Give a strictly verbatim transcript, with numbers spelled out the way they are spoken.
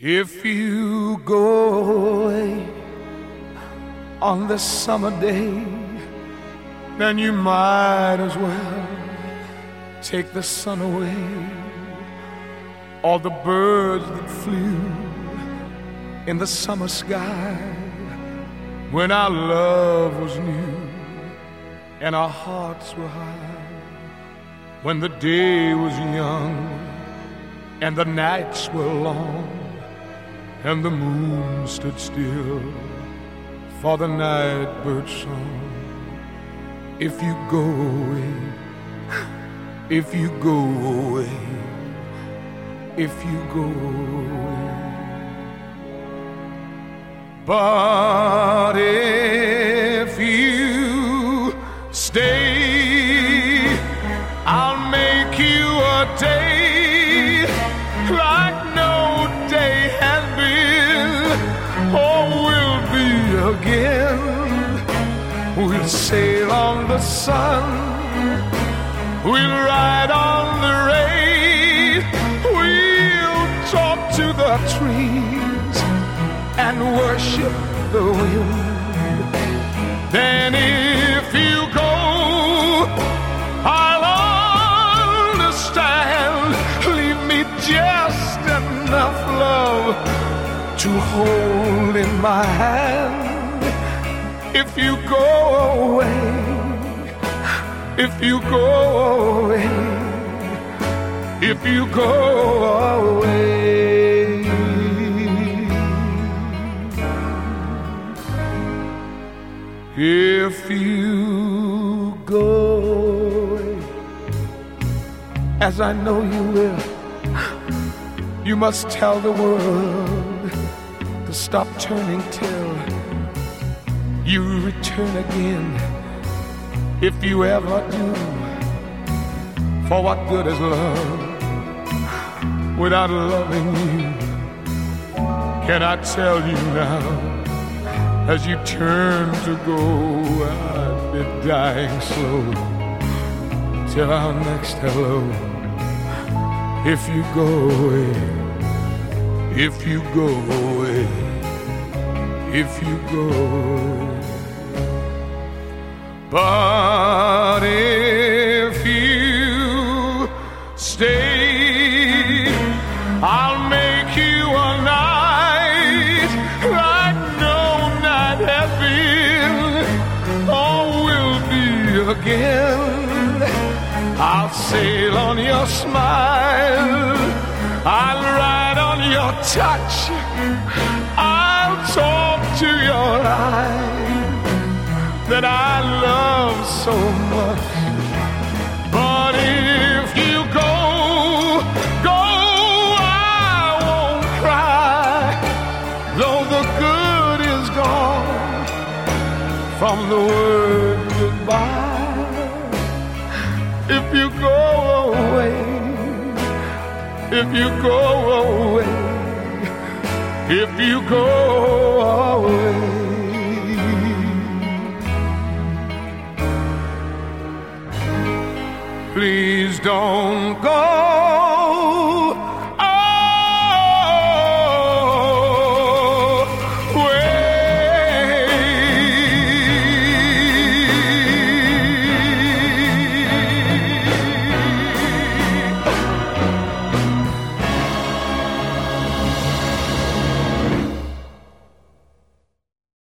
If you go away on this summer day, then you might as well take the sun away. All the birds that flew in the summer sky when our love was new and our hearts were high, when the day was young and the nights were long and the moon stood still for the night bird song. If you go away, if you go away, if you go away. But if you stay, I'll make you a day like no day has been, or will be again. We'll sail on the sun, we'll ride on the rain, we'll talk to the trees and worship the wind. Then if you go, I'll understand. Leave me just enough love to hold in my hand. If you go away, if you go away, if you go away. If you go away, as I know you will, you must tell the world to stop turning till you return again. If you ever do, for what good is love without loving you? Can I tell you now, as you turn to go, I'd be dying slow till our next hello. If you go away, if you go away, if you go away. But if you stay, I'll make you a night like no night has been, or will be again. I'll sail on your smile, I'll ride on your touch, I'll talk to your eyes that I love so much. But if you go, go, I won't cry, though the good is gone from the word goodbye. If you go away, if you go away, if you go away. Please don't go